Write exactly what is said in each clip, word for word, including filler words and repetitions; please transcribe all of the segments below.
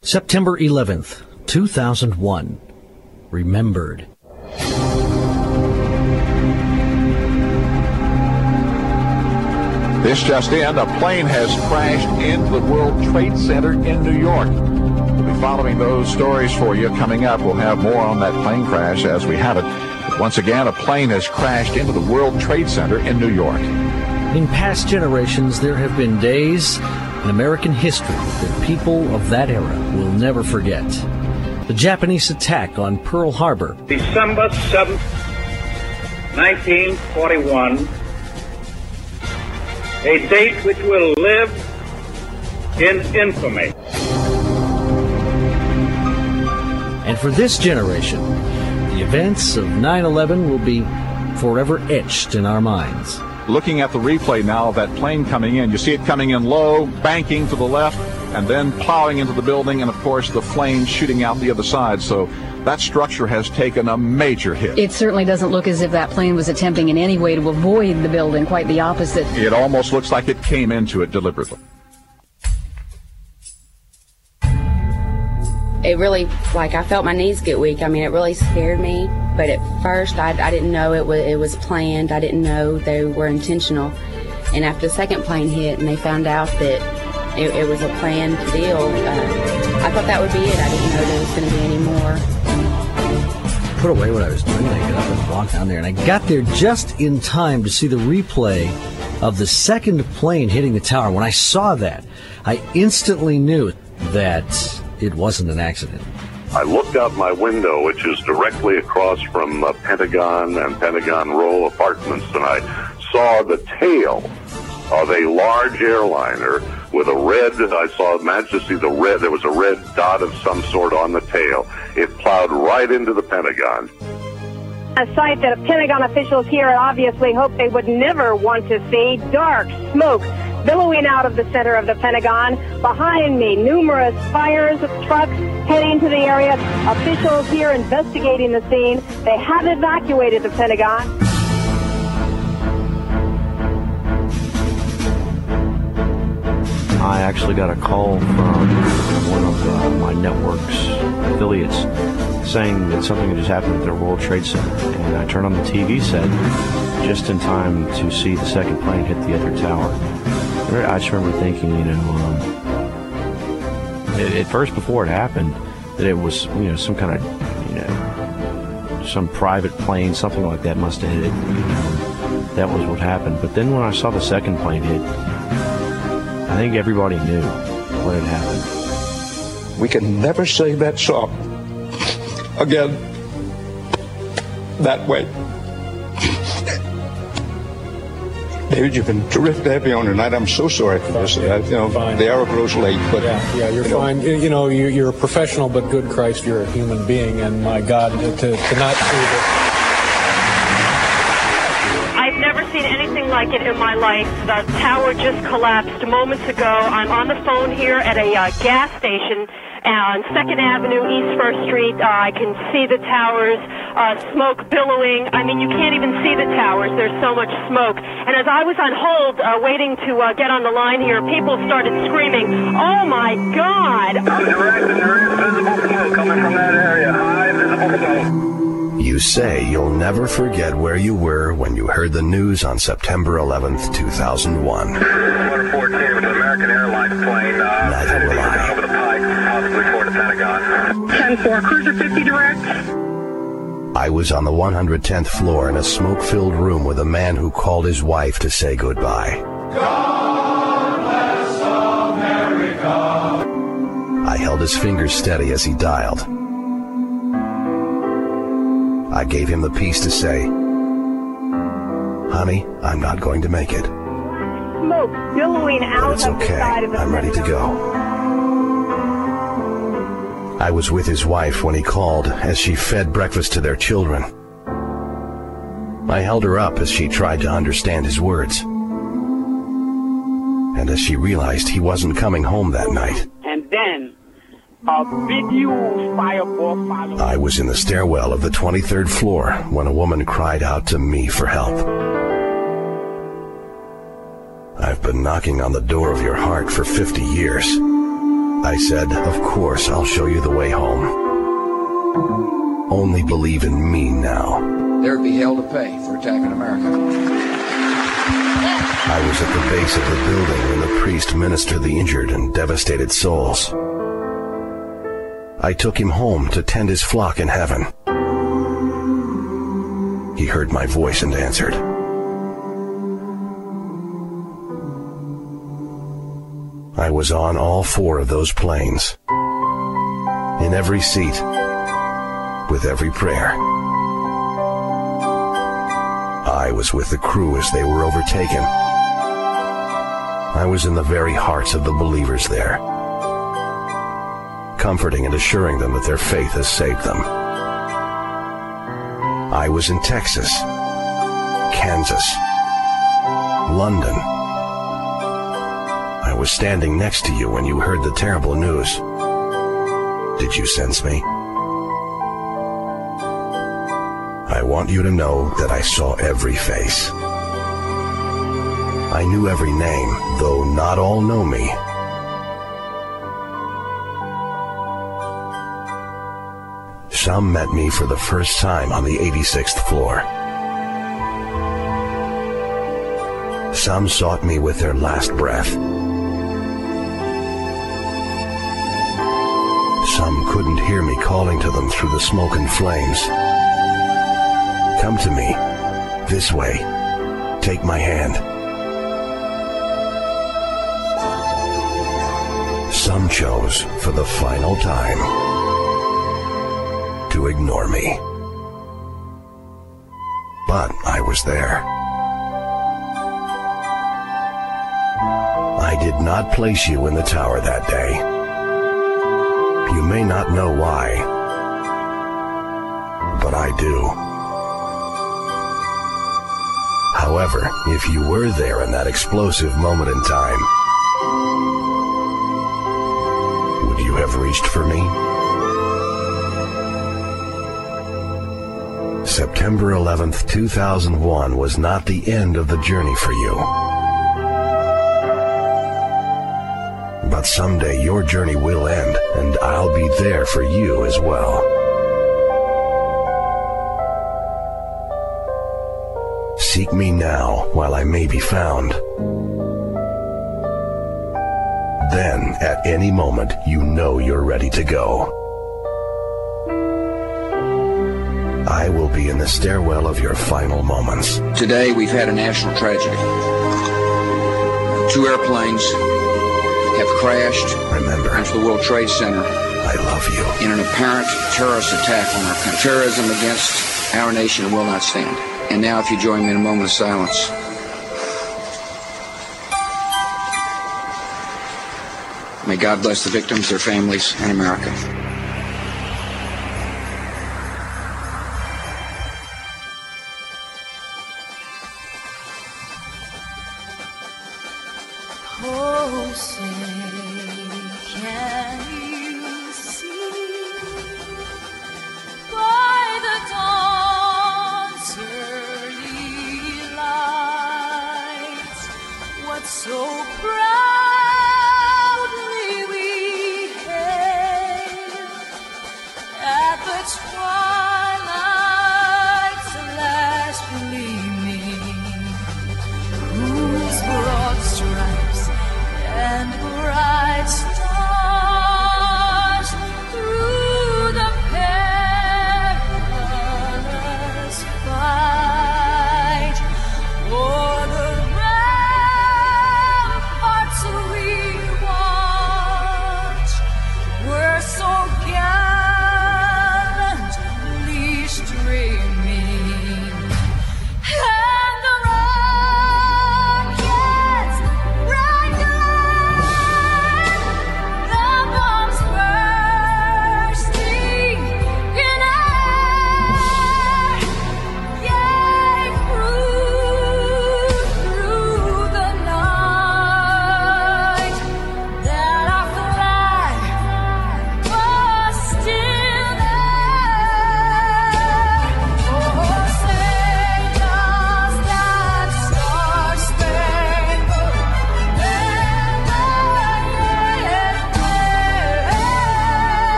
September eleventh, two thousand one. Remembered. This just in, a plane has crashed into the World Trade Center in New York. We'll be following those stories for you coming up. We'll have more on that plane crash as we have it. But once again, a plane has crashed into the World Trade Center in New York. In past generations, there have been days in American history that people of that era will never forget. The Japanese attack on Pearl Harbor. December seventh, nineteen forty-one. A date which will live in infamy. And for this generation, the events of nine eleven will be forever etched in our minds. Looking at the replay now of that plane coming in, you see it coming in low, banking to the left, and then plowing into the building, and of course the flames shooting out the other side. So that structure has taken a major hit. It certainly doesn't look as if that plane was attempting in any way to avoid the building, quite the opposite. It almost looks like it came into it deliberately. It really, like, I felt my knees get weak. I mean, it really scared me. But at first, I, I didn't know it was, it was planned. I didn't know they were intentional. And after the second plane hit and they found out that it, it was a planned deal, uh, I thought that would be it. I didn't know there was going to be any more. Put away what I was doing, and I got up and walked down there. And I got there just in time to see the replay of the second plane hitting the tower. When I saw that, I instantly knew that it wasn't an accident. I looked out my window, which is directly across from uh, Pentagon and Pentagon Row apartments, and I saw the tail of a large airliner with a red, I saw, managed to see the red, there was a red dot of some sort on the tail. It plowed right into the Pentagon. A sight that Pentagon officials here obviously hoped they would never want to see. Dark smoke billowing out of the center of the Pentagon. Behind me, numerous fires, trucks heading to the area. Officials here investigating the scene. They have evacuated the Pentagon. I actually got a call from one of uh, my network's affiliates saying that something had just happened at their World Trade Center. And I turned on the T V set just in time to see the second plane hit the other tower. I just remember thinking, you know, um, at first before it happened, that it was, you know, some kind of, you know, some private plane, something like that must have hit it. You know, that was what happened. But then when I saw the second plane hit, I think everybody knew what had happened. We can never say that song again that way. David, you've been terrific to have you on tonight. I'm so sorry for this. I, you know, fine. The hour grows late, but yeah, yeah, you're you fine. Know. You know, you're, you're a professional, but good Christ, you're a human being, and my God, to, to not see this. I've never seen anything like it in my life. The tower just collapsed moments ago. I'm on the phone here at a uh, gas station on Second Avenue, East First Street. Uh, I can see the towers, uh, smoke billowing. I mean, you can't even see the towers. There's so much smoke. And as I was on hold, uh, waiting to uh, get on the line here, people started screaming, "Oh, my God!" Direct, there is visible smoke coming from that area. High visible smoke. You say you'll never forget where you were when you heard the news on September eleventh, two thousand one. one fourteen with an American Airlines plane. Uh, Neither will I. Over the pike, possibly toward the Pentagon. ten four, cruiser fifty direct. I was on the one hundred tenth floor in a smoke-filled room with a man who called his wife to say goodbye. God bless America. I held his fingers steady as he dialed. I gave him the piece to say, "Honey, I'm not going to make it. Smoke billowing out It's of the okay. side of the I'm ready to go." I was with his wife when he called as she fed breakfast to their children. I held her up as she tried to understand his words. And as she realized he wasn't coming home that night. And then a big huge fireball followed. I was in the stairwell of the twenty-third floor when a woman cried out to me for help. I've been knocking on the door of your heart for fifty years. I said, of course, I'll show you the way home. Only believe in me now. There would be hell to pay for attacking America. I was at the base of the building when the priest ministered the injured and devastated souls. I took him home to tend his flock in heaven. He heard my voice and answered. I was on all four of those planes, in every seat, with every prayer. I was with the crew as they were overtaken. I was in the very hearts of the believers there, comforting and assuring them that their faith has saved them. I was in Texas, Kansas, London. I was standing next to you when you heard the terrible news. Did you sense me? I want you to know that I saw every face. I knew every name, though not all know me. Some met me for the first time on the eighty-sixth floor. Some sought me with their last breath. Some couldn't hear me calling to them through the smoke and flames. Come to me, this way, take my hand. Some chose, for the final time, to ignore me. But I was there. I did not place you in the tower that day. You may not know why, but I do. However, if you were there in that explosive moment in time, would you have reached for me? September eleventh, two thousand one was not the end of the journey for you. But someday your journey will end, and I'll be there for you as well. Seek me now while I may be found. Then, at any moment, you know you're ready to go. I will be in the stairwell of your final moments. Today, we've had a national tragedy. Two airplanes have crashed Remember, into the World Trade Center. I love you. In an apparent terrorist attack on our country. Terrorism against our nation will not stand. And now, if you join me in a moment of silence. May God bless the victims, their families, and America. Oh, say, can you see by the dawn's early light what so proudly we hailed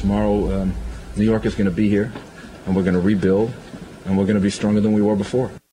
tomorrow, um, New York is going to be here, and we're going to rebuild, and we're going to be stronger than we were before.